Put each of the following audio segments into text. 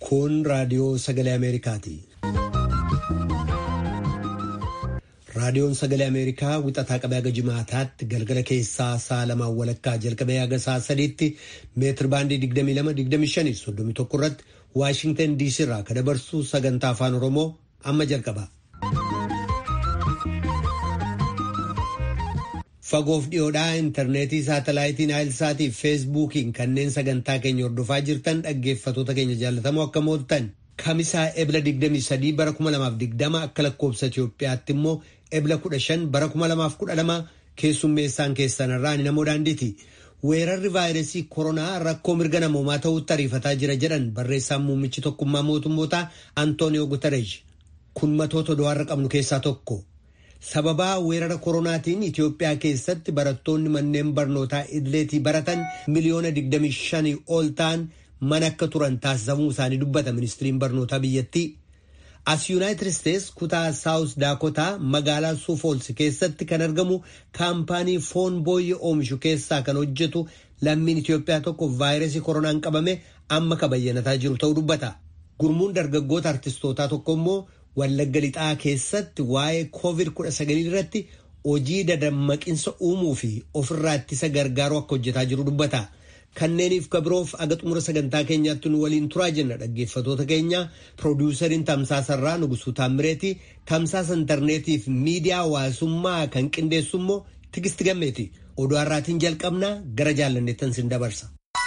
Kun raadiyoo sagalee Ameerikaati. Raadiyoon sagalee Ameerikaa wixataa qabee haga jimaataatti galgala keessaa sa'a lamaan walakkaa jalqabee haga sa'a sadiitti meetir baandii 22-25-31 irratti Waashingtan DC irraa kan dabarsu sagantaa afaan Oromoo amma jalqaba. Fagoof dhiyoodhaa intarneetii saatalaayitiin Naayilsaatii fi feesbuukiin kanneen sagantaa keenya hordofaa jirtan dhaggeeffatoota keenya jaallatamoo akka mooltan kamisaa ebla 23 bara 2020 akka lakkoobsa Itoophiyaatti immoo ebla 15 bara 2012 keessummeessaan keessanirraa ni namoo daandiiti. Weerarri vaayirasii koronaa rakkoo mirga namoomaa ta'utti ariifataa jira jedhan barreessaan muummichi tokkummaa mootummootaa Antooniyoo Guterres kun matoota du'aarra qabnu keessaa tokko. Sababaa weerara koronaatiin Itoophiyaa keessatti barattoonni manneen barnootaa idileetii baratan miliyoona 25 ol ta'an mana akka turan taasifamuu isaanii dubbata ministiriin barnootaa biyyattii. As Yuunaayitid Isteets kutaa Saawus Daakotaa magaalaa Suufols keessatti kan argamu kaampaanii foon booyyee oomishu keessaa kan hojjetu lammiin Itoophiyaa tokko vaayirasii koronaan qabame amma kabayyanataa jiru ta'uu dubbata. Gurmuun dargaggoota artistootaa tokko immoo Wallagga Lixaa keessatti waa'ee COVID-19 irratti hojii dadammaqiinsa uumuu fi ofirraa ittisa gargaaruu akka hojjetaa jiru dubbata. Kanneeniif kabiroof aga xumura sagantaa keenyaatti nu waliin turaa jenna dhaggeeffatoota keenya. Piroodyuusariin Tamsaasarraa Nugusuu Taammireeti, Tamsaasa intarneetiif miidiyaa hawaasummaa kan qindeessu immoo Tigisti Gammeeti. Oduu har'aatiin jalqabnaa gara jaallanneettan sin dabarsa.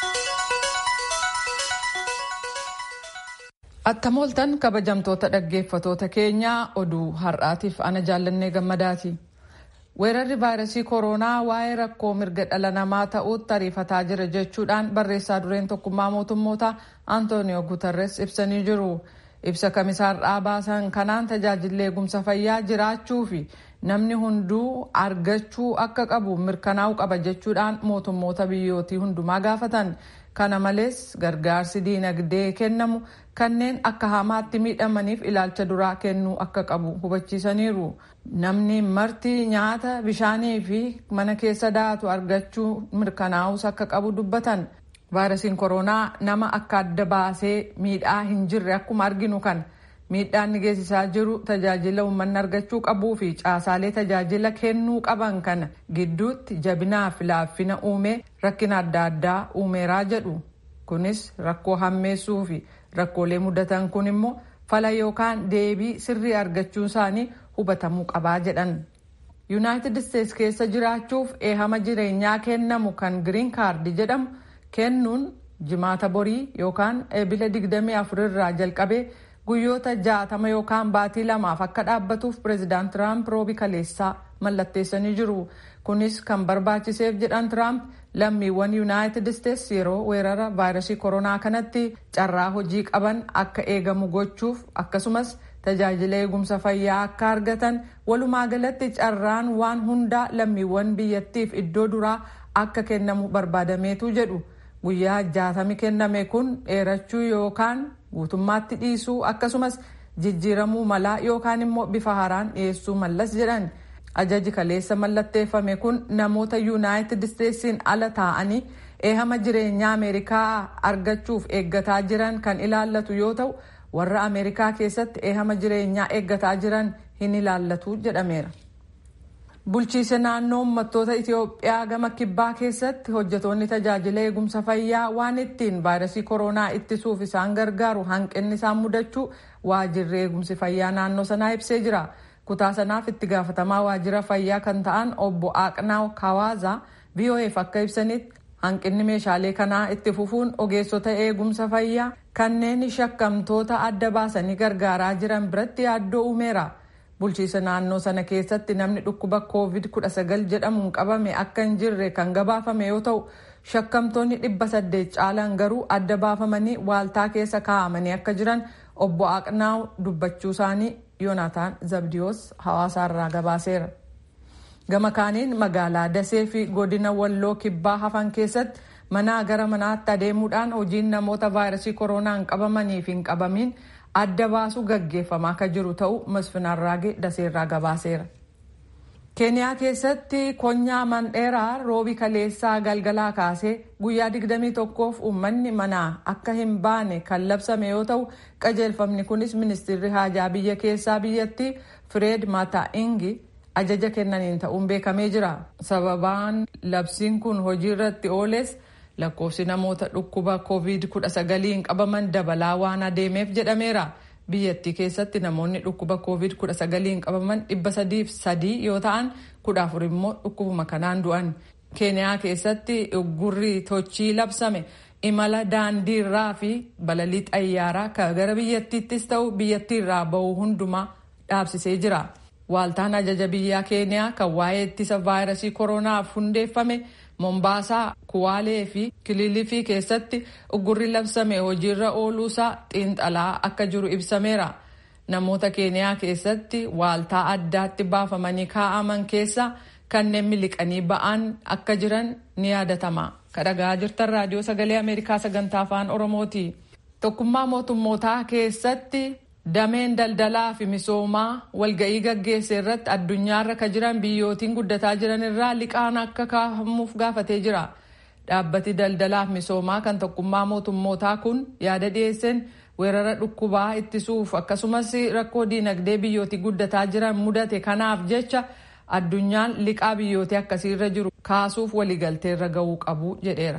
Attam ooltan kabajamtoota dhaggeeffatoota keenyaa oduu har'aatiif ana jaallannee gammadaati. Weerarri vaayirasii koronaa waa'ee rakkoo mirga dhala namaa ta'uutti ariifataa jira jechuudhaan barreessaa dureen tokkummaa mootummootaa Antooniyoo Guterres ibsanii jiru. Ibsa kamisaarraa baasan kanaan tajaajilli eegumsa fayyaa jiraachuu fi namni hunduu argachuu akka qabu mirkanaa'uu qaba jechuudhaan mootummoota biyyootii hundumaa gaafatan. Kana malees gargaarsi diinagdee kennamu kanneen akka hamaatti miidhamaniif ilaalcha duraa kennuu akka qabu hubachiisaniiru. Namni marti nyaata, bishaanii fi mana keessa daatu argachuu mirkanaa'us akka qabu dubbatan. Vaayirasiin koronaa nama akka adda baasee miidhaa hin jirre akkuma arginu kan miidhaan geessisaa jiru tajaajila uummanni argachuu qabuu fi caasaalee tajaajila kennuu qaban kana gidduutti jabinaa fi laaffina uumee rakkina adda addaa uumeeraa jedhu. Kunis rakkoo hammeessuu fi rakkoolee mudatan kun immoo fala yookaan deebii sirrii argachuu isaanii hubatamuu qabaa jedhan. Yuunaayitid Isteets keessa jiraachuuf eehama jireenyaa kennamu kan giriin kaardi jedhamu kennuun jimaata borii yookaan ebila 24 irraa jalqabee guyyoota 60 yookaan baatii 2 akka dhaabbatuuf pireezidaant Tiraamp roobii kaleessaa mallatteessanii jiru. Kunis kan barbaachiseef jedhan Tiraamp lammiiwwan Yuunaayitid Isteets yeroo weerara vaayirasii koronaa kanatti carraa hojii qaban akka eegamu gochuuf akkasumas tajaajila eegumsa fayyaa akka argatan walumaa galatti carraan waan hundaa lammiiwwan biyyattiif iddoo duraa akka kennamu barbaadameetu jedhu. Guyyaa 60 kenname kun dheerachuu yookaan guutummaatti dhiisuu akkasumas jijjiiramuu malaa yookaan immoo bifa haaraan dhiyeessuu mallas jedhan. Ajaji kaleessa mallatteeffame kun namoota Yuunaayitid Isteetsiin ala taa'anii eehama jireenyaa Ameerikaa argachuuf eeggataa jiran kan ilaallatu yoo ta'u warra Ameerikaa keessatti eehama jireenyaa eeggataa jiran hin ilaallatu jedhameera. Bulchiinsa naannoo uummattoota Itoophiyaa gama kibbaa keessatti hojjetoonni tajaajila eegumsa fayyaa waan ittiin vaayirasii koronaa ittisuuf isaan gargaaru hanqinni isaan mudachuu waajjirri eegumsi fayyaa naannoo sanaa ibsee jira. Kutaa sanaaf itti gaafatamaa waajjira fayyaa kan ta'an obbo Aaqnaaw Kawaazaa VOA'f akka ibsanitti hanqinni meeshaalee kanaa itti fufuun ogeessota eegumsa fayyaa kanneen shakkamtoota adda baasanii gargaaraa jiran biratti yaaddoo uumeera. Bulchiinsa naannoo sana keessatti namni dhukkuba COVID-19 jedhamuun qabame akka hin jirre kan gabaafame yoo ta'u shakkamtoonni 800 caalan garuu adda baafamanii waaltaa keessa kaa'amanii akka jiran obbo Aaqnaaw dubbachuu isaanii Yoonataan Zabdiyoos hawaasaarraa gabaaseera. Gama kaaniin magaalaa Dasee fi godina Walloo kibbaa hafan keessatti manaa gara manaatti adeemuudhaan hojiin namoota vaayirasii koronaan qabamanii fi hin qabamiin adda baasuu gaggeeffamaa akka jiru ta'uu Masfin Arraagee Daseerraa gabaaseera. Keeniyaa keessatti konyaa mandheeraa roobi kaleessaa galgalaa kaasee guyyaa 21f uummanni manaa akka hin baane kan labsame yoo ta'u, qajeelfamni kunis ministeerri haajaa biyya keessaa biyyattii Fred Matiang'i ajaja kennaniin ta'uun beekamee jira. Sababaan labsiin kun hojii irratti ooles lakkoofsi namoota dhukkuba COVID-19 qabaman dabalaa waan adeemeef jedhameera. Biyyattii keessatti namoonni dhukkuba COVID-19 qabaman 303 yoo ta'an 14 immoo dhukkubuma kanaan du'an. Keeniyaa keessatti uggurri tochii labsame imala daandiirraa fi balalii xayyaaraa kan gara biyyattiittis ta'u biyyattiirraa bahu hundumaa dhaabsisee jira. Waaltaan ajaja biyyaa Keeniyaa kan waa'ee ittisa vaayirasii koronaaf hundeeffame Mombaasaa, Kuwaalee fi Kililifii keessatti uggurri labsame hojiirra ooluusaa xiinxalaa akka jiru ibsameera. Namoota Keeniyaa keessatti waaltaa addaatti baafamanii kaa'aman keessa kanneen miliqanii ba'an akka jiran ni yaadatama. Kadhagaa jirtan raadiyoo sagalee Ameerikaa sagantaa afaan Oromooti. Tokkummaa mootummootaa keessatti dameen daldalaa fi misoomaa walga'ii gaggeesse irratti addunyaarra ka jiran biyyootiin guddataa jiran irraa liqaan akka kaafamuuf gaafatee jira. Dhaabbati daldalaa fi misoomaa kan tokkummaa mootummootaa kun yaada dhiyeesseen weerara dhukkubaa ittisuuf akkasumas rakkoo diinagdee biyyootii guddataa jiran mudate kanaaf jecha addunyaan liqaa biyyootii akkasiirra jiru kaasuuf waliigalteerra gahuu qabu jedheera.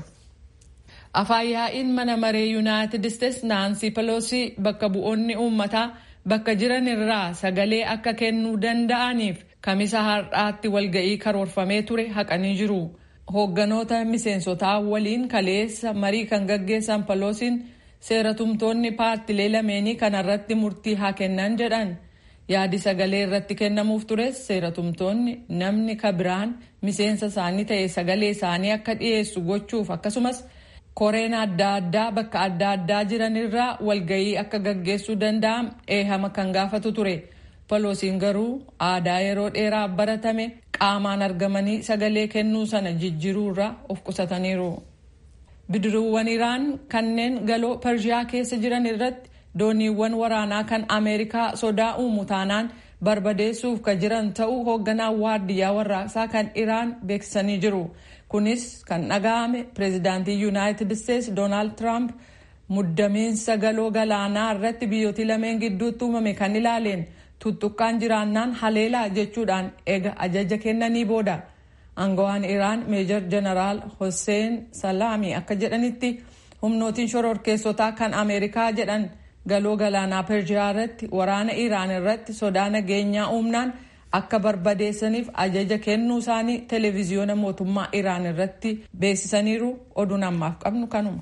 Afaan yaa'iin mana maree Yuunaayitid Isteetsi Naansi Peloosii bakka bu'oonni uummataa bakka jiran irraa sagalee akka kennuu danda'aniif kamisa har'aatti walga'ii karoorfamee ture haqanii jiru. Hoogganoota miseensotaa waliin kaleessa marii kan gaggeessan Peloosiin seeratumtoonni paartilee lameenii kanarratti murtii haa kennan jedhan. Yaadi sagalee irratti kennamuuf tures seeratumtoonni namni kabiraan miseensa isaanii ta'e sagalee isaanii akka dhiyeessu gochuuf akkasumas koreen adda addaa bakka adda addaa jiran irraa walga'ii akka gaggeessuu danda'an eehama kan gaafatu ture. Peloosiin garuu aadaa yeroo dheeraa baratame qaamaan argamanii sagalee kennuu sana jijjiiruurraa of qusataniiru. Bidiruuwwan Iraan kanneen galoo Pershiyaa keessa jiran irratti dooniiwwan waraanaa kan Ameerikaa sodaa uumu taanaan barbadeessuuf ka jiran ta'uu hoogganaan waardiyyaa warraaqsaa kan Iraan beeksisanii jiru. Kunis kan dhaga'ame pireezidaantii Yuunaayitid Isteetsi Doonaald Tiraamp muddamiinsa galoo galaanaa irratti biyyooti lameen gidduutti uumame kan ilaaleen tuttuqqaan jiraannaan haleelaa jechuudhaan eega ajaja kennanii booda. Aangawaan Iraan Meejor Jeneraal Hossein Salaami akka jedhanitti humnootiin shororkeessotaa kan Ameerikaa jedhan galoo galaanaa Pershiyaa irratti waraana Iraan irratti sodaa nageenyaa uumnaan akka barbadeessaniif ajaja kennuu isaanii televiziyoona mootummaa Iraan irratti beeksisaniiru. Oduun ammaaf qabnu kanuma.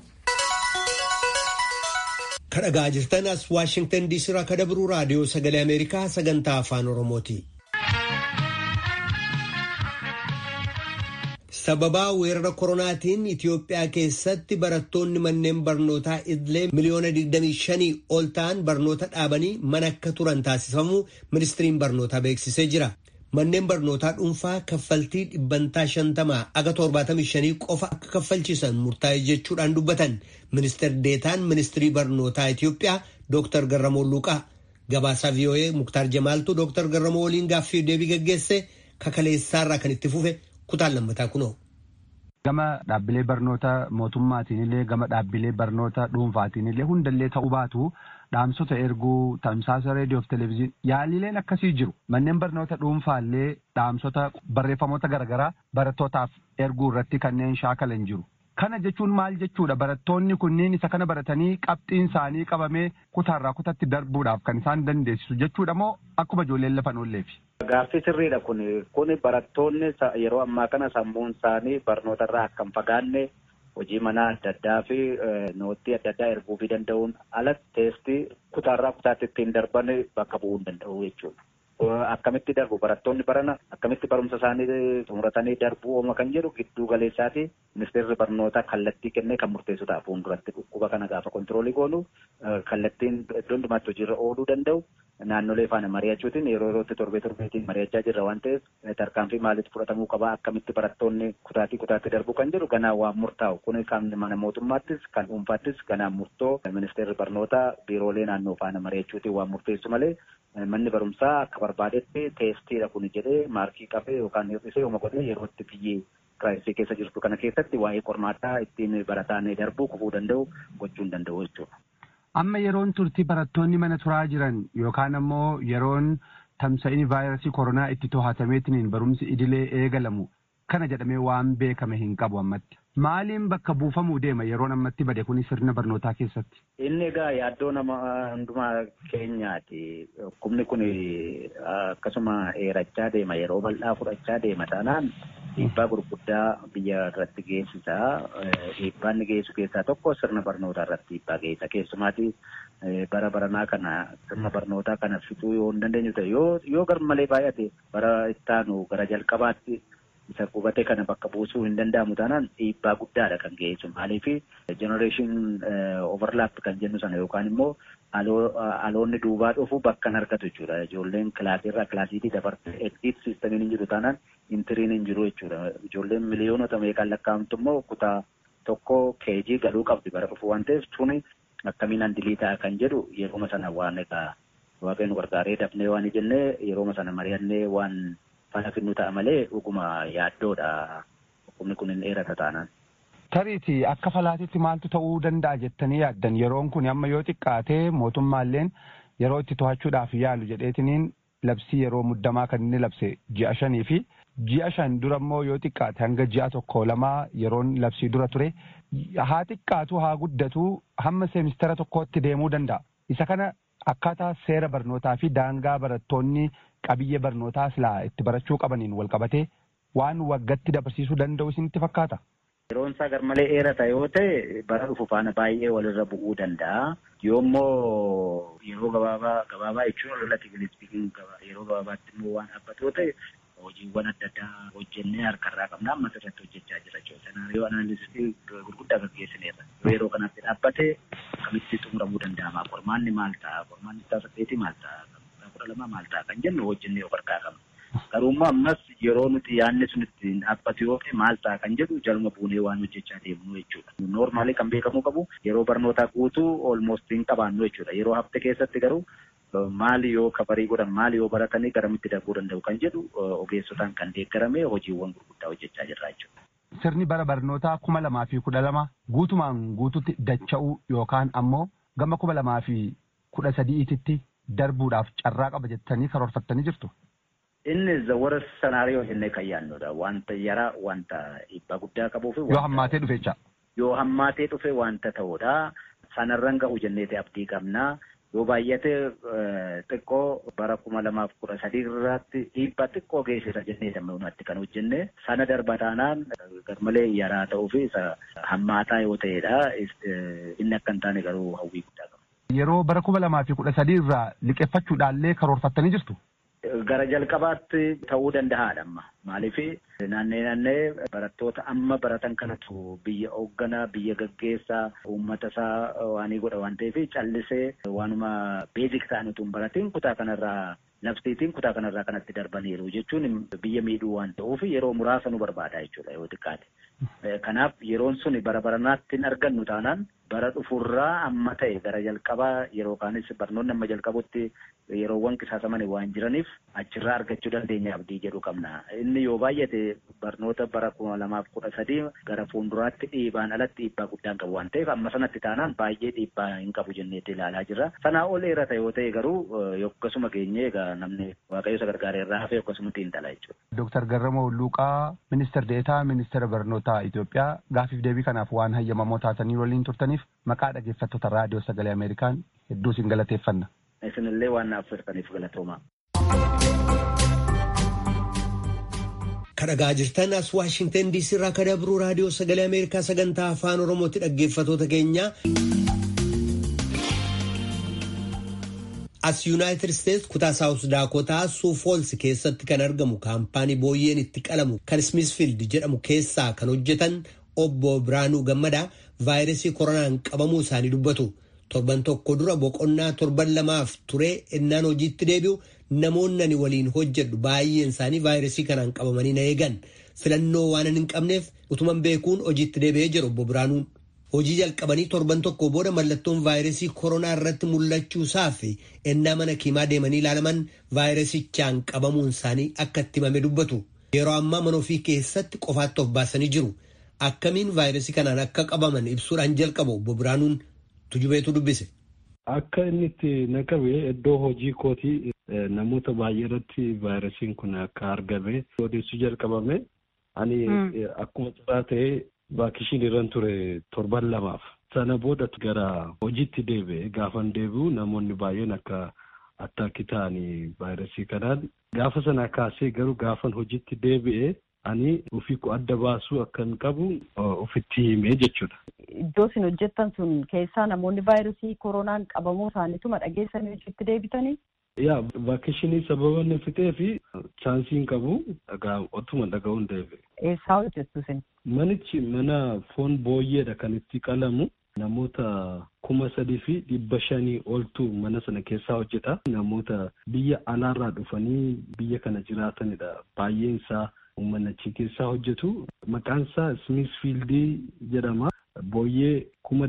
Kadhagaa jirtan as Waashingtan DC irraa ka dabru raadiyoo sagalee Ameerikaa sagantaa afaan Oromooti. Sababaa weerara koronaatiin Itiyoophiyaa keessatti barattoonni manneen barnootaa idilee miliyoona 25 ol ta'an barnoota dhaabanii mana akka turan taasifamuu ministiriin barnootaa beeksisee jira. Manneen barnootaa dhuunfaa kaffaltii 50% aga 75 qofa akka kaffalchiisan murtaa'e jechuudhaan dubbatan ministeer deetaan ministirii barnootaa Itiyoophiyaa Dr. Garramoo Luuqaa. Gabaasaa VOA Muktaar Jamaaltu Dr. Garramoo waliin gaaffii deebii gaggeesse kakaleessaarraa kan itti fufe kutaan lammataa kunoo. Gama dhaabbilee barnoota mootummaatiin illee gama dhaabbilee barnoota dhuunfaatiin illee hundallee ta'uu baatu dhaamsota erguu tamsaasa reediyoo fi televezyiinii yaalileen akkasii jiru. Manneen barnoota dhuunfaallee dhaamsota barreeffamoota garaagaraa barattootaaf erguu irratti kanneen shaakalan jiru. Kana jechuun maal jechuudha? Barattoonni kunniin isa kana baratanii qabxiin isaanii qabamee kutaarraa kutatti darbuudhaaf kan isaan dandeessisu jechuudha moo akkuma ijoolleen lafan oolleefi? Gaaffii sirriidha kun barattoonni yeroo ammaa kana sammuun isaanii barnoota irraa akka hin fagaanne hojii manaa adda addaa fi noottii adda addaa erguu fi danda'uun alatti teestii kutaarraa kutaatti ittiin darban bakka bu'uu hin danda'u jechuudha. Akkamitti darbu barattoonni barana akkamitti barumsa isaanii xumuratanii darbuu ooma kan jedhu gidduu galeessaati ministeerri barnootaa kallattii kennee kan murteessu ta'a fuulduratti dhukkuba kana gaafa kontiroolii goonu kallattiin iddoo hundumaatti hojiirra ooluu danda'u naannolee faana mari'achuutiin yeroo yerootti torbeetiin mari'achaa jirra waan ta'eef tarkaanfii maalitti fudhatamuu qabaa akkamitti barattoonni kutaatti darbuu kan jedhu ganaan waan murtaa'u kun kan mana mootummaattis kan dhuunfaattis ganaan murtoo ministeerri barnootaa biiroolee naannoo faana mari'achuutiin waan murteessu malee manni barumsaa akka barbaadetti teestiidha kun jedhee maarkii qabee yookaan hir'isee yooma godhee yeroo itti biyyi kiraayisii keessa jirtu kana keessatti waa'ee qormaataa ittiin barataan darbuu kufuu danda'u gochuu hin danda'u jechuudha. Amma yeroon turtii barattoonni mana turaa jiran yookaan ammoo yeroon tamsa'ini vaayirasii koronaa itti to'atameetiin barumsi idilee eegalamu kana jedhamee waan beekame hin qabu ammatti. Maaliin bakka buufamuu deema yeroon ammatti bade kun sirna barnootaa keessatti? Inni egaa yaaddoo nama hundumaa keenyaati. Dhukkubni kun akkasuma dheerachaa deema yeroo bal'aa fudhachaa deema taanaan dhiibbaa gurguddaa biyya irratti geessisa. Dhiibbaa inni geessu keessaa tokko sirna barnootaa irratti dhiibbaa geessa. Keessumaati bara baranaa kana sirna barnootaa kana fixuu yoo hin dandeenyu ta'e yoo garmalee baay'ate bara ittaanu gara jalqabaatti isa qubate kana bakka buusuu hin danda'amu taanaan dhiibbaa guddaadha kan geessu. Maaliif generation overlap kan jennu sana yookaan immoo aloonni duubaa dhufu bakka hin argatu jechuudha. Ijoolleen kilaasiirraa kilaasiitii dabarte exit systemiin hin jiru taanaan intiriin hin jiru jechuudha. Ijoolleen miliyoonota meeqaan lakkaa'amtu immoo kutaa tokko keejii galuu qabdi bara dhufu waan ta'eef tuni akkamiin handilii ta'a kan jedhu yerooma sana waan egaa waaqayyo nu gargaaree dafnee waan jennee yerooma sana mari'annee waan falafinnu ta'a malee dhuguma yaaddoodha. Dhukkubni kun hin dheerata taanaan. Tariiti akka falaatitti maaltu ta'uu danda'a jettanii yaaddan yeroon kun amma yoo xiqqaatee mootummaalleen yeroo itti to'achuudhaaf yaalu jedheetiniin labsii yeroo muddamaa kan inni labse 6 fi 5 dura immoo yoo xiqqaate hanga 1-2 yeroon labsii dura ture haa xiqqaatu haa guddatu hamma seemistara tokkootti deemuu danda'a. Isa kana akkaataa seera barnootaa fi daangaa barattoonni qabiyyee barnootaa silaa itti barachuu qabaniin wal qabatee waan waggatti dabarsiisuu danda'u isinitti fakkaata? Yeroon isaa garmalee dheerata yoo ta'e bara dhufu faana baay'ee walirra bu'uu danda'a. Yoommoo yeroo gabaabaa jechuun relatively speaking yeroo gabaabaatti immoo waan dhaabbatu yoo ta'e hojiiwwan adda addaa hojjennee harkarraa qabna amma irratti hojjechaa jira jechuudha. Senaariyoo analysis gurguddaa gaggeessineerra. Yeroo kanatti dhaabbate akkamitti xumuramuu danda'ama? Qormaanni maal ta'a? Qormaanni isaa 8 maal ta'a? 12 maal ta'a? Kan jennu hojjennee of harkaa qabna. Garuummoo ammas yeroo nuti yaadne sunitti dhaabbatu yoo ta'e maal ta'a kan jedhu jaluma buunee waan hojjechaa deemnu jechuudha. Noormaalii kan beekamuu qabu yeroo barnootaa guutuu almost hin qabaannu jechuudha. Yeroo hafte keessatti garuu maali yoo kabarii godhan maali yoo baratanii garamitti darbuu danda'u kan jedhu ogeessotaan kan deeggarame hojiiwwan gurguddaa hojjechaa jirra jechuudha. Sirni bara barnootaa 2012 guutumaan guututti dacha'uu yookaan ammoo gama 2013tti darbuudhaaf carraa qaba jettanii karoorfattanii jirtu. Inni zawwara senaariyoo jennee kan yaadnudha. Wanta yara wanta dhiibbaa guddaa qabuu fi yoo hammaatee dhufe jecha. Yoo hammaatee dhufe wanta ta'udha. Sanarran ga'u jenneeti abdii qabna. Yoo baay'ate xiqqoo bara 2013 irratti dhiibbaa xiqqoo geessisa jennee dammaqnatti kan hojjenne sana darba taanaan garmalee yaraa ta'uu fi hammaataa yoo ta'edha. Inni akka hin taane garuu hawwii guddaa qaba. Yeroo bara 2013 irraa liqeeffachuudhaallee karoorfattanii jirtu? Gara jalqabaatti ta'uu danda'aadha amma. Maaliif naannee barattoota amma baratan kanatu biyya hoogganaa, biyya gaggeessaa, uummata isaa waanii godha waan ta'eef callisee waanuma beezik ta'an utuu hin baratiin kutaa kanarraa labsiitiin kutaa kanarraa kanatti darbaniiru jechuun biyya miidhuu waan ta'uuf yeroo muraasa nu barbaada jechuudha yoo xiqqaate. Kanaaf yeroon suni bara baranaatti hin argannu taanaan bara dhufurraa amma ta'e gara jalqabaa yeroo kaanis barnoonni amma jalqabutti yeroowwan qisaasaman waan jiraniif achirraa argachuu dandeenya abdii jedhu qabna. Inni yoo baay'ate barnoota bara 2013 gara fuulduraatti dhiibaan alatti dhiibbaa guddaan qabu waan ta'eef amma sanatti taanaan baay'ee dhiibbaa hin qabu jenneetti ilaalaa jirra. Sanaa ol dheerata yoo ta'e garuu yokkasuma geenyee egaa namni waaqayyo isa gargaaree irraa hafe yokkasumatti hin dhala jechuudha. Dooktar Garramoo Luuqaa Ministeer Deetaa Ministeera Barnootaa Itoophiyaa gaafiif deebii kanaaf waan hayyamamoo taatanii waliin turtaniif maqaa dhaggeeffattoota raadiyoo sagalee Ameerikaan hedduu isin galateeffanna. Isinillee waan naaf firtaniif galatooma. Kadhagaa jirtan as Waashingtan DC irraa kan dabru raadiyoo sagalee Ameerikaa sagantaa afaan Oromootti dhaggeeffattoota keenya. As United States kutaa South Dakota Sioux Falls keessatti kan argamu kaampaanii booyyeen itti qalamu kan Smithfield jedhamu keessaa kan hojjetan obbo Biraanuu Gammadaa vaayirasii koronaan qabamuu isaanii dubbatu. Torban tokko dura boqonnaa 7 ture ennaan hojiitti deebi'u namoonni ani waliin hojjedhu baay'een isaanii vaayirasii kanaan qabamanii na eegan filannoo waan hin qabneef utuman beekuun hojiitti deebi'ee jiru obbo Biraanuun. Hojii jalqabanii torban tokko booda mallattoon vaayirasii koronaa irratti mul'achuu isaa fi ennaa mana kiimaa deemanii ilaalaman vaayirasichaan qabamuun isaanii akka itti himame dubbatu. Yeroo ammaa mana ofii keessatti qofaatti of baasanii jiru. Akkamiin vaayirasii kanaan akka qabaman ibsuudhaan jalqabu obbo Biraanuun Tujubeetu dubbise. Akka inni itti naqabe iddoo hojii kootii namoota baay'ee irratti vaayirasiin kun akka argame odeessuu jalqabame. Ani akkuma carraa ta'ee vaakishiin irran ture torban lamaaf. Sana booda gara hojiitti deebi'e. Gaafan deebi'u namoonni baay'een akka attaakii ta'anii vaayirasii kanaan. Gaafa sana kaasee garuu gaafan hojiitti deebi'e ani ofii ko adda baasuu akkan qabu ofitti himee jechuudha. Iddoo isin hojjettan sun keessaa namoonni vaayirasii koronaan qabamuu isaaniituma dhageessanii hojiitti deebitanii? Yaa vaakishinii sababa inni fixee fi chaansiin qabu otuma dhaga'uun deebi'e. Eessaa hojjettu isin? Manichi mana foon booyyeedha kan itti qalamu. Namoota 3,500 oltu mana sana keessaa hojjeta. Namoota biyya alaarraa dhufanii biyya kana jiraatanidha. Baay'een isaa uummanni achi keessaa hojjetu. Maqaan isaa Smithfield jedhama. Booyyee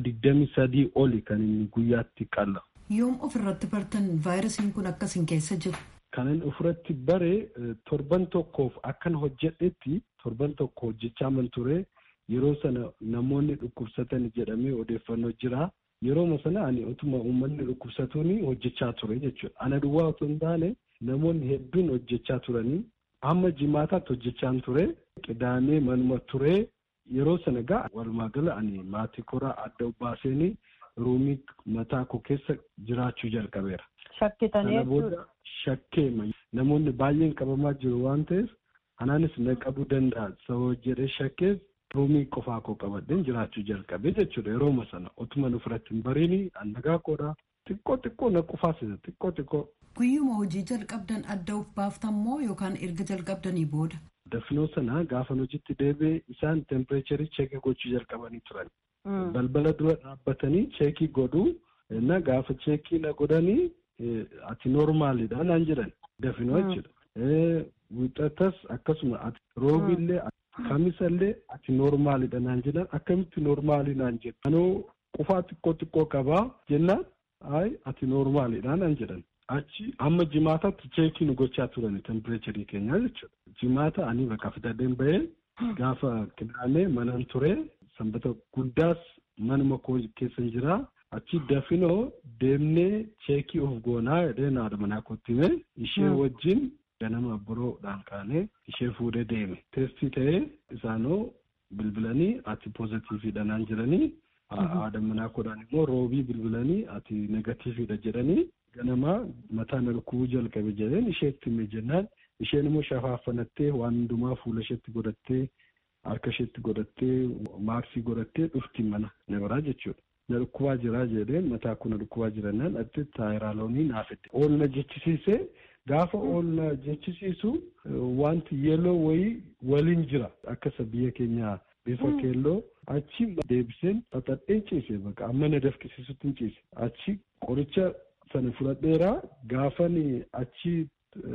23,000 oli kan inni guyyaatti qalla. Yoom ofirratti bartan vaayirasiin kun akkasin keessa jiru? Kanan ofirratti bare torban tokkoof akkan hojjedhetti torban tokko hojjechaa man ture. Yeroo sana namoonni dhukkubsatan jedhamee odeeffannoo jira. Yeroo sana ani utuma uummanni dhukkubsatuun hojjechaa ture jechuudha. Ana duwwaa otoo hin taane namoonni hedduun hojjechaa turanii hamma jimaataatti hojjechaa ture. Qidaamee manuma ture. Yeroo sana gaa walumaa gala ani maatii koraa adda baaseen ruumii mataa koo keessa jiraachuu jalqabeera. Shakkitanii jechuudha. Shakkee namoonni baay'een qabamaa jiru waan ta'eef anaanis na qabuu danda'a. Sababa jedhee shakkee ruumii qofaa koo qabadheen jiraachuu jalqabee jechuudha. Yeroo sana otuma ofirratti hin bariini annagaa koodha. Xiqqoo na qufaasisa xiqqoo. Guyyuma hojii jalqabdan adda of baaftan moo yookaan erga jalqabdanii booda? Dafinoo sana gaafa hojiitti deebi'e isaan tempireecharii cheekii gochuu jalqabanii turan. Balbala dura dhaabbatanii cheekii godhuu na gaafa cheekii na godhanii ati noormaalidha naan jedhan dafinoo jechuudha. Wixatas akkasuma ati roobillee kamisallee ati noormaalidha naan jedhan akkamitti noormaalii naan jedhan. Anoo qufaa xiqqoo qabaa jennaan ati noormaalidha naan jedhan. Achi amma jimaataatti cheekii nu gochaa turan tempireecharii keenyaa jechuudha. Jimaata ani bakka fidadeen bahee gaafa qidaamee manan ture sanbata guddaas manuma koo keessan jira. Achi dafinoo deemnee cheekii of goonaa jedhee haadha manaa kootti himee ishee wajjin ganama biroodhaan kaanee ishee fuudhee deeme. Teestii ta'ee isaanoo bilbilanii ati poozitiiviidha naan jedhanii haadha manaa koodhaan immoo roobii bilbilanii ati negatiiviidha jedhanii ganama mataa na dhukkubuu jalqabe jedheen isheetti hime jennaan isheen immoo shafaafanattee waan hundumaa fuula isheetti godhattee harka isheetti godhattee maaksii godhattee dhufti mana na biraa jechuudha. Na dhukkubaa jiraa jedheen mataa kun na dhukkubaa jirannaan atti taayiraaloonii naafette. Ool na jechisiisee gaafa ool na jechisiisu wanti yeeloo wayii waliin jira akkasa biyya keenyaa bifa keelloo achi deebiseen xaxadhee ciise bakka amma na dafqisiisutti hin ciise achi qoricha sana fudhadheeraa gaafan achi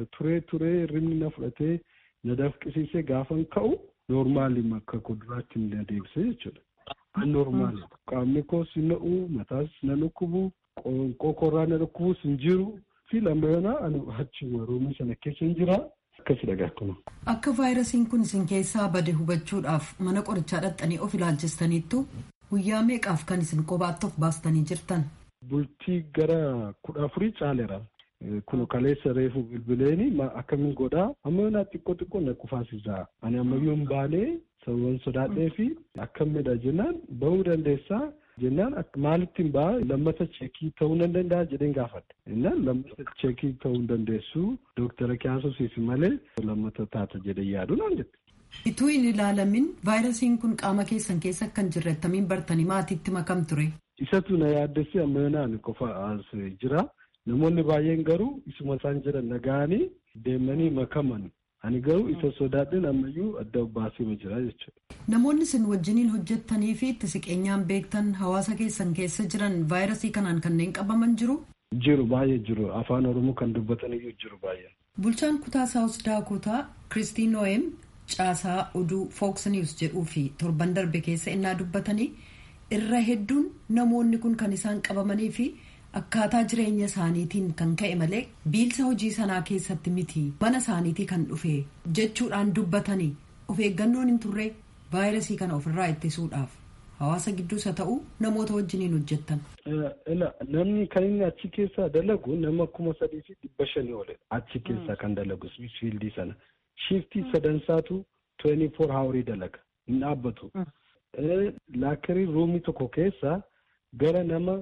turee rimni na fudhatee na dafqisiisee gaafan ka'u noormaali akka kuduraatti na deebisee jechuudha. An noormaali qaamni koos hin na'u mataas na dhukkubu qokorraa na dhukkubuus hin jiru fi lammayyoonaa ani achi roomii sana keessa hin jira akkasidha gaakuma. Akka vaayirasiin kun isin keessaa bade hubachuudhaaf mana qorichaa dhaqxanii of ilaalchistaniittu guyyaa meeqaaf kan isin kophaatti of baastanii jirtan? Bultii gara 14 caaleera. Kun kaleessa reefu bilbileeni akkamiin godhaa ammayyoonaa xiqqoo na qufaasisaa. Ani ammayyuu hin baanee sababan sodaadhee fi akkamidha jennaan bahuu dandeessaa jennaan maalitti hin ba'a lammata cheekii ta'uu nan danda'a jedheen gaafadhe. Jennaan lammata cheekii ta'uu hin dandeessu dooktara kaasuusiif malee lammata taata jedhee yaadu naan jette. Ituu hin ilaalamin vaayirasiin kun qaama keessan keessa akkan jirre attamiin bartanii maatiitti makam ture? Isatu na yaaddessee ammayyoonaan qofa as jira. Namoonni baay'een garuu isuma isaan jedhan nagahanii deemanii makaman. Ani garuu isa sodaadheen ammayyuu adda baasee jira jechuudha. Namoonni isin wajjiniin hojjettanii fi itti siqeenyaan beektan hawaasa keessan keessa jiran vaayirasii kanaan kanneen qabaman jiru? Jiru baay'ee jiru. Afaan Oromoo kan dubbatan iyyuu jiru baay'ee. Bulchaan kutaa Saawus Daakotaa Kiristiin Noo'em caasaa oduu Fox News jedhuu fi torban darbe keessa innaa dubbatanii irra hedduun namoonni kun kan isaan qabamanii fi akkaataa jireenya isaaniitiin kan ka'e malee biilsa hojii sanaa keessatti miti mana isaaniitii kan dhufe jechuudhaan dubbatanii of eeggannoon hin turre vaayirasii kana ofirraa ittisuudhaaf hawaasa gidduus haa ta'u namoota wajjiniin hojjettan. Namni kan inni achi keessaa dalagu nama 3,500 oole achi keessaa kan dalagu fiildii sana shiftii sadansaatu 24 haawarii dalaga hin dhaabbatu. Laakirii ruumii tokko keessaa gara nama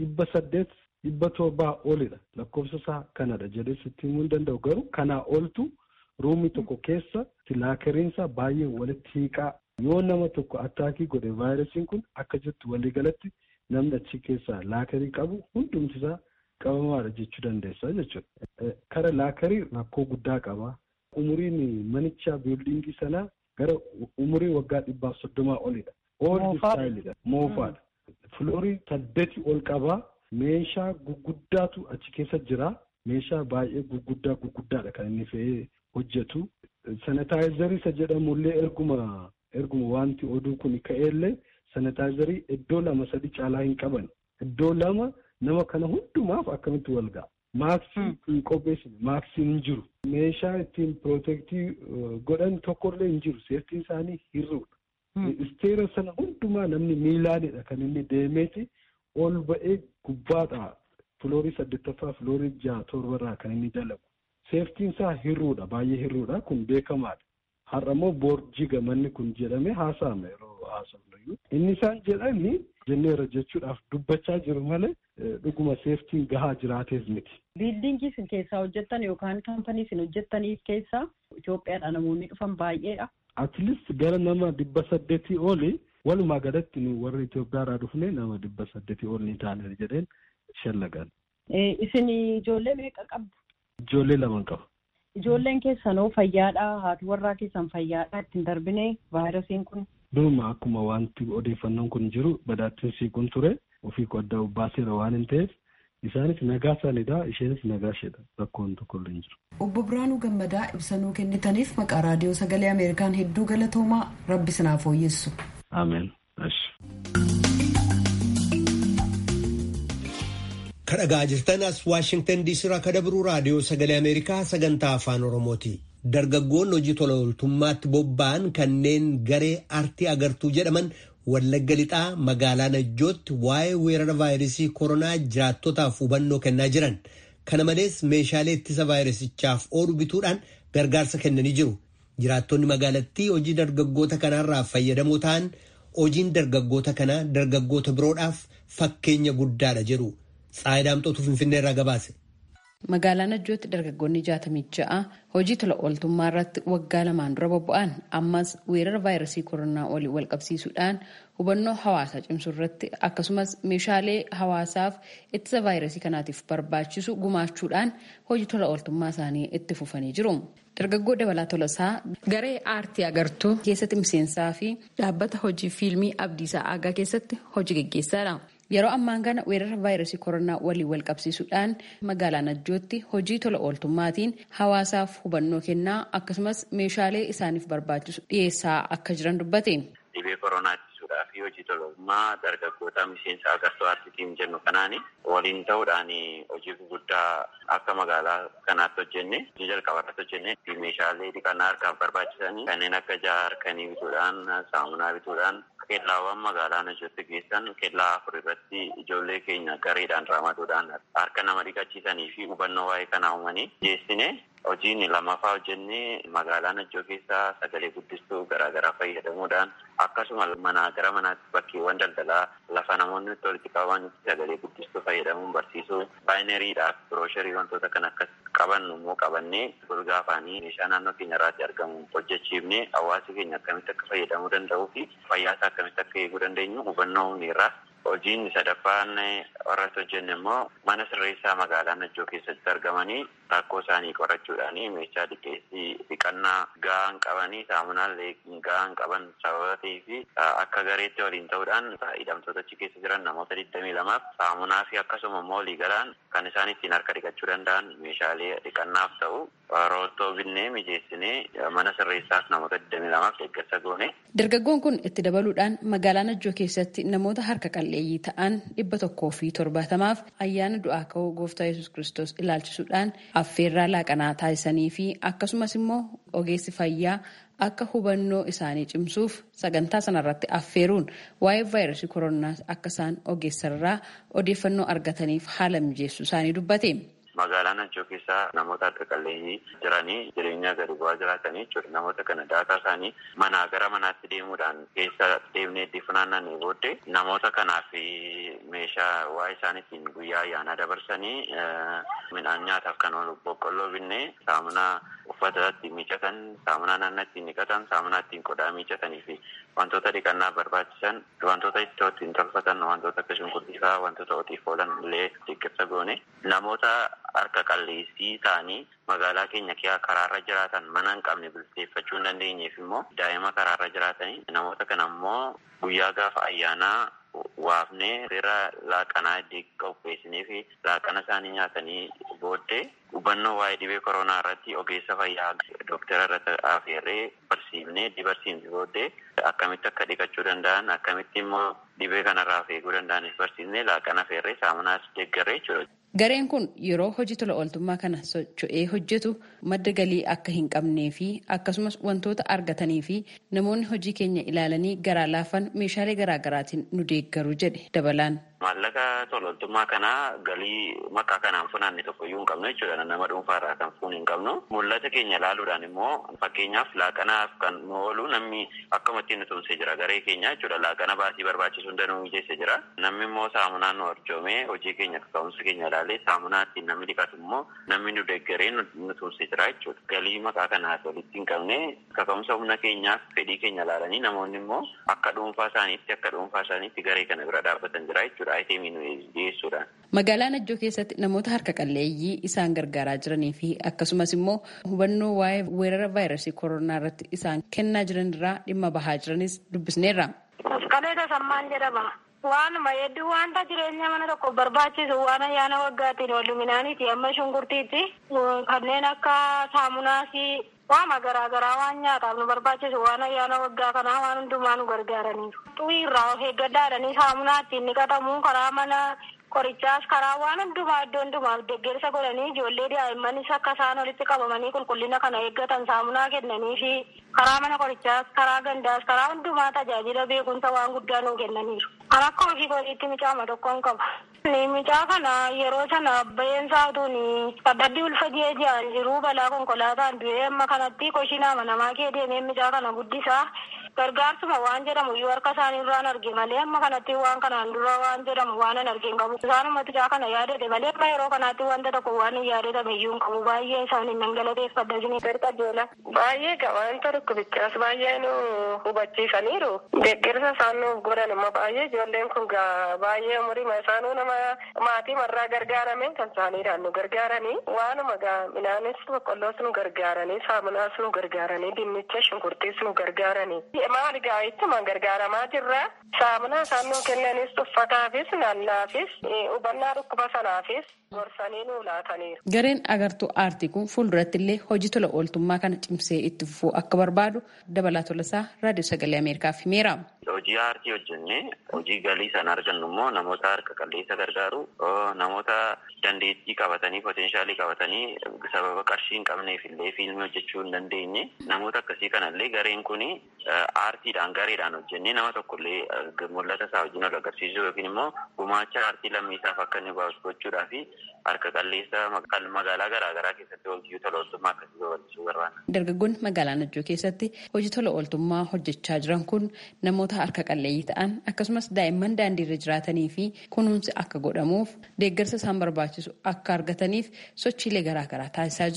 800-700 olidha lakkoofsa isaa kanadha jedhee sitti himuu hin danda'u garuu kanaa oltu ruumii tokko keessa laakiriinsaa baay'ee walitti hiiqaa yoo nama tokko attaakii godhe vaayirasiin kun akka jettu waliigalatti namni achi keessaa laakarii qabu hundumti isaa qabamaadha jechuu dandeessa jechuudha. Kara laakarii rakkoo guddaa qaba. Umuriin manichaa biildingii sanaa gara umurii waggaa 130 olidha. Old styleidha. Moofaadha. Filoorii 8 ol qabaa. Meeshaa guguddaatu achi keessa jira. Meeshaa baay'ee guguddaadha kan inni fe'ee hojjetu. Sanitaayizarii isa jedhamullee erguma wanti oduu kun ka'eellee sanitaayizarii iddoo 2-3 caalaa hin qaban. Iddoo 2 nama kana hundumaaf akkamitti wal ga'a. Maaksii hin qopheessine. Maaksiin hin jiru. Meeshaa ittiin pirootektii godhan tokkollee hin jiru. Seeftiin isaanii hir'uudha. Isteera sana hundumaa namni miilaanidha kan inni deemeeti ol ba'ee gubbaadha. Filoorii 8ffaa filoorii 6-7 kan inni dalagu. Seeftiin isaa hir'uudha. Baay'ee hir'uudha. Kun beekamaadha. Har'ammoo boorjii gamanni kun jedhamee haasa'ame yeroo haasa'u. Inni isaan jedhani jenneera jechuudhaaf dubbachaa jiru malee dhuguma seeftiin gahaa jiraatees miti. Biildingii isin keessaa hojjettan yookaan kaampanii isin hojjettaniif keessaa Itoophiyaadhaa namoonni dhufan baay'eedha. At least gara nama 800 oli walumaa galatti warri Itoophiyaarraa dhufne nama 800 ol ni taane jedheen shallagan. Isin ijoollee meeqa qabdu? Ijoollee 2 qaba. Ijoolleen keessanoo fayyaadhaa haati warraa keessan fayyaadhaa ittiin darbine vaayirasiin kun? Dhuma akkuma wanti odeeffannoon kun jiru badaattiin siiquun ture ofii qoddaa baaseera waan hin ta'eef isaanis nagaa isaaniidha isheenis nagaa isheedha rakkoon tokkollee hin jiru. Obbo Biraanuu Gammadaa ibsanuu kennitaniif maqaa raadiyoo sagalee Ameerikaan hedduu galatoomaa rabbi sinaa fooyyessu. Ameen. Kadhagaa jirtan as Waashingtan DC irraa kadabruu raadiyoo sagalee Ameerikaa sagantaa afaan Oromooti. Dargaggoonni hojii tola ooltummaatti bobba'an kanneen garee artii agartuu jedhaman Wallagga Lixaa magaalaa Najjootti waa'ee weerara vaayirasii koronaa jiraattotaaf hubannoo kennaa jiran. Kana malees meeshaalee ittisa vaayirasichaaf oolu bituudhaan gargaarsa kennanii jiru. Jiraattonni magaalattii hojii dargaggoota kanaarraa fayyadamoo ta'an hojiin dargaggoota kanaa dargaggoota biroodhaaf fakkeenya guddaadha jedhu. Tsaayidaamxootu Finfinnee irraa gabaase. Magaalaa Najjootti dargaggoonni 66 hojii tola ooltummaa irratti waggaa 2 dura bobba'an ammas weerara vaayirasii koronaa waliin wal qabsiisuudhaan hubannoo hawaasaa cimsuu irratti akkasumas meeshaalee hawaasaaf ittisa vaayirasii kanaatiif barbaachisu gumaachuudhaan hojii tola ooltummaa isaanii itti fufanii jiru. Dargaggoo Dabalaa Tolasaa garee aartii agartuu keessatti miseensaa fi dhaabbata hojii fiilmii Abdiisaa Aagaa keessatti hojii gaggeessaadha. Yeroo ammaan kana weerara vaayirasii koronaa waliin wal qabsiisuudhaan magaalaa Najjootti hojii tola ooltummaatiin hawaasaaf hubannoo kennaa akkasumas meeshaalee isaaniif barbaachisu dhiyeessaa akka jiran dubbate. Dhibee koronaa ittisuudhaa fi hojii tola ooltummaa dargaggoota miseensa agartuu aartiitiin jennu kanaan waliin ta'uudhaan hojii gurguddaa akka magaalaa kanaatti hojjenne hojii jalqabaatti hojjenne meeshaalee dhiqannaa harkaaf barbaachisanii kanneen akka jahaa harkanii bituudhaan saamunaa bituudhaan kellaawwan magaalaa Najjootti geessan kellaa 4 irratti ijoollee keenya gareedhaan ramaduudhaan harka nama dhiqachiisanii fi hubannoo waa'ee kanaa uumanii geessine. Hojiin lamaffaa hojjennee magaalaa Najjoo keessaa sagalee guddistuu garaagaraa fayyadamuudhaan akkasuma manaa gara manaatti bakkeewwan daldalaa lafa namoonni itti walitti qabamanitti sagalee guddistuu fayyadamuun barsiisuu baayineriidhaaf biroosharii wantoota kan akkas qabannu immoo qabannee golgaa afaanii meeshaa naannoo keenya irraatti argamu hojjechiifnee hawaasi keenya akkamitti akka fayyadamuu danda'uu fi fayyaasaa akkamitti akka eeguu dandeenyu hubannoo irraa Hojiin sadaffaan irratti hojjenne immoo mana sirreessaa magaalaa Najjoo keessatti argamanii rakkoo isaanii qorachuudhaan meeshaa dhiqannaa gahaan qabanii saamunaallee gahaan qaban sababa ta'eef akka gareetti waliin ta'uudhaan hidhamtoota achi keessa jiran namoota 22 saamunaa fi akkasuma immoo waliigalaan kan isaan ittiin harka dhiqachuu danda'an meeshaalee dhiqannaaf ta'u roottoo binnee mijeessinee mana sirreessaaf namoota 22 deeggarsa goone. Dargaggoon kun itti dabaluudhaan magaalaa Najjoo keessatti namoota harka qalleeyyii ta'an 170 ayyaana du'aa ka'uu gooftaa Yesuus Kiristoos ilaalchisuudhaan affeerraa laaqanaa taasisanii fi akkasumas immoo ogeessi fayyaa akka hubannoo isaanii cimsuuf sagantaa sanarratti affeeruun waa'ee vaayirasii koronaa akka isaan ogeessarraa odeeffannoo argataniif haala mijeessuu isaanii dubbate. Magaalaa Najjoo keessaa namoota harka qalleeyyii jiranii jireenya gadi bu'aa jiraatanii jechuudha. Namoota kana daataa isaanii manaa gara manaatti deemuudhaan keessa deemnee itti funaannanii booddee namoota kanaaf meeshaa waa isaan ittiin guyyaa ayyaanaa dabarsanii midhaan nyaataaf kan oolu boqqolloo binnee saamunaa uffata ittiin miiccatan, saamunaa naannoo ittiin dhiqatan, saamunaa ittiin qodaa miiccatanii fi wantoota dhiqannaa barbaachisan, wantoota ittoo ittiin tolfatan, wantoota akka shunkurtii fa'aa wantoota hojiif oolan illee deeggarsa goone namoota harka qalleeyyii ta'anii magaalaa keenya karaarra jiraatan mana hin qabne bilcheeffachuu hin dandeenyeef immoo daa'ima karaarra jiraatanii namoota kana immoo guyyaa gaafa ayyaanaa waafnee seera laaqanaa qopheessinee fi laaqana isaanii nyaatanii booddee hubannoo waa'ee dhibee koronaa irratti ogeessa fayyaa dooktara irratti affeerree barsiifnee dibarsiifne booddee akkamitti akka dhiqachuu danda'an akkamitti immoo dhibee kanarraa of eeguu danda'anis barsiifnee laaqana affeerree saamunaas deeggarree jechuudha. Gareen kun yeroo hojii tola ooltummaa kana socho'ee hojjetu madda galii akka hin qabnee fi akkasumas wantoota argatanii fi namoonni hojii keenya ilaalanii garaa laafan meeshaalee garaagaraatiin nu deeggaru jedhe dabalaan. Maallaqa tola ooltummaa kanaa galii maqaa kanaan funaanne tokkoyyuu hin qabnu jechuudha. Nama dhuunfaarraa kan fuun hin qabnu. Mul'ata keenya ilaaluudhaan immoo fakkeenyaaf laaqanaaf kan nu oolu namni akkamatti nu tumsee jira garee keenya jechuudha. Laaqana baasii barbaachisu hunda nu mijeessee jira. Namni immoo saamunaan nu arjoomee hojii keenya kaka'umsa keenya ilaalee saamunaa ittiin namni dhiqatu immoo namni nu deeggaree nu tumsee jira jechuudha. Galii maqaa kanaas walitti hin qabne kaka'umsa humna keenyaaf fedhii keenya ilaalanii namoonni immoo akka dhuunfaa isaaniitti garee kana bira dhaabbatan jira jechuudha. Magaalaa Najjoo keessatti namoota harka qalleeyyii isaan gargaaraa jiranii fi akkasumas immoo hubannoo waa'ee weerara vaayirasii koronaa irratti isaan kennaa jiran irraa dhimma bahaa jiranis dubbisneerra. Qalee Tasammaan jedhama. Waanuma hedduu wanta jireenya mana tokko barbaachisu waan ayyaana waggaatiin walluminaaniiti amma shunkurtiitti kanneen akka saamunaasii waama garaagaraa waan nyaataaf nu barbaachisu waan ayyaana waggaa kanaa waan hundumaa nu gargaaraniiru. Xurii irraa of eeggadhaadhanii saamunaa ittiin dhiqatamuu karaa mana qorichaas karaa waan hundumaa iddoo hundumaaf deeggarsa godhanii ijoollee daa'immanis akka isaan walitti qabamanii qulqullina kana eeggatan saamunaa kennanii fi karaa mana qorichaas karaa gandaas karaa hundumaa tajaajila beekumsa waan guddaa nuu kennaniiru. Kan akka hojii godhiitti micaama tokkoon qaba. Micaa kana yeroo sana bayyeensaa utuun qaddaddi ulfa ji'aan jiruu balaa konkolaataan du'ee amma kanatti koshinaa namaa kee deemee micaa kana guddisaa gargaarsuma waan jedhamu iyyuu harka isaanii irraan arge malee amma kanatti waan kanaan dura waan jedhamu waan hin argin qabu. Isaanuma micaa kana yaadate malee amma yeroo kanaatti wanta tokko waan hin yaadatame iyyuu hin qabu. Baay'ee isaanii nan galateeffadha isinii garqajoola. Baay'ee wanta tokkichaas baay'ee nu hubachiisaniiru. Deeggarsa isaan nuuf godhan immoo baay'ee ijoolleen kun baay'ee umurii isaanuu nama maatii marraa gargaarame kan isaaniidhaan nu gargaaranii waanuma midhaanis boqqolloos nu gargaaranii saamunaas nu gargaaranii dinnicha shunkurtiis nu gargaaranii. Maal ittuma gargaaramaa jirra. Saamunaa isaan nuu kennanis uffataafis naannaafis hubannaa dhukkuba sanaafis gorsanii nuu laataniiru. Gareen agartuu aartii kun fuulduratti illee hojii tola ooltummaa kana cimsee itti fufuu akka barbaadu Dabalaa Tolasaa Raadiyoo Sagalee Ameerikaaf himeera. Hojii aartii hojjennee hojii galii sana argannu immoo namoota harka qalleessa gargaaru namoota dandeettii qabatanii poteenshaalii qabatanii sababa qarshii hin qabneef illee fiilmii hojjechuu hin dandeenye namoota akkasii kanallee gareen kun aartiidhaan gareedhaan hojjennee nama tokkollee mul'ata isaa wajjin ol agarsiisuu yookiin immoo gumaacha aartii lammiisaaf akka inni baasu gochuudhaa fi harka qalleessa magaalaa garaagaraa keessatti hojii tola ooltummaa akkasii babal'isuu barbaada. Dargaggoonni magaalaa Najjoo keessatti hojii tola ooltummaa hojjechaa jiran kun namoota harka qalleeyyii ta'an akkasumas daa'imman daandiirra jiraatanii fi kunuunsi akka godhamuuf deeggarsa isaan barbaachisu akka argataniif sochiilee garaagaraa taasisaa jiru.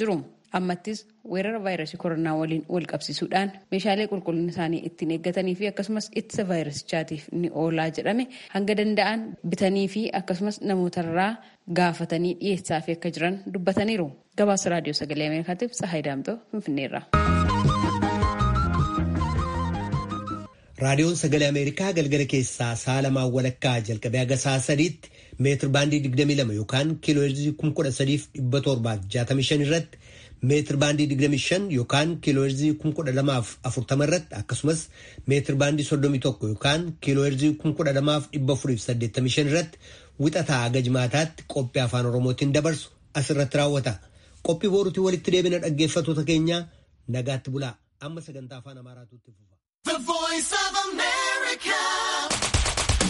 ammattis weerara vaayirasii koronaa waliin wal qabsiisuudhaan meeshaalee qulqullina isaanii ittiin eeggatanii fi akkasumas ittisa vaayirasichaatiif ni oolaa jedhame hanga danda'an bitanii fi akkasumas namootarraa gaafatanii dhiyeessaa fi akka jiran dubbataniiru. Gabaasa raadiyoo sagalee Ameerikaatiif Tsahaay Daamtoo Finfinneerra. Raadiyoon sagalee Ameerikaa galgala keessaa sa'a lamaan walakkaa jalqabee haga sa'a sadiitti meetir baandii 22 yookaan kiilooheerzii 13,765 irratti meetir baandii 25 yookaan kiilooheerzii 1240 irratti akkasumas meetir baandii 31 yookaan kiilooheerzii 12,485 irratti wixataa haga jimaataatti qophii afaan Oromootiin dabarsu asirratti raawwata. Qophii booruutiin walitti deebina dhaggeeffattoota keenya nagaatti bulaa. Amma sagantaa afaan Amaaraatu itti fufa. The Voice of America.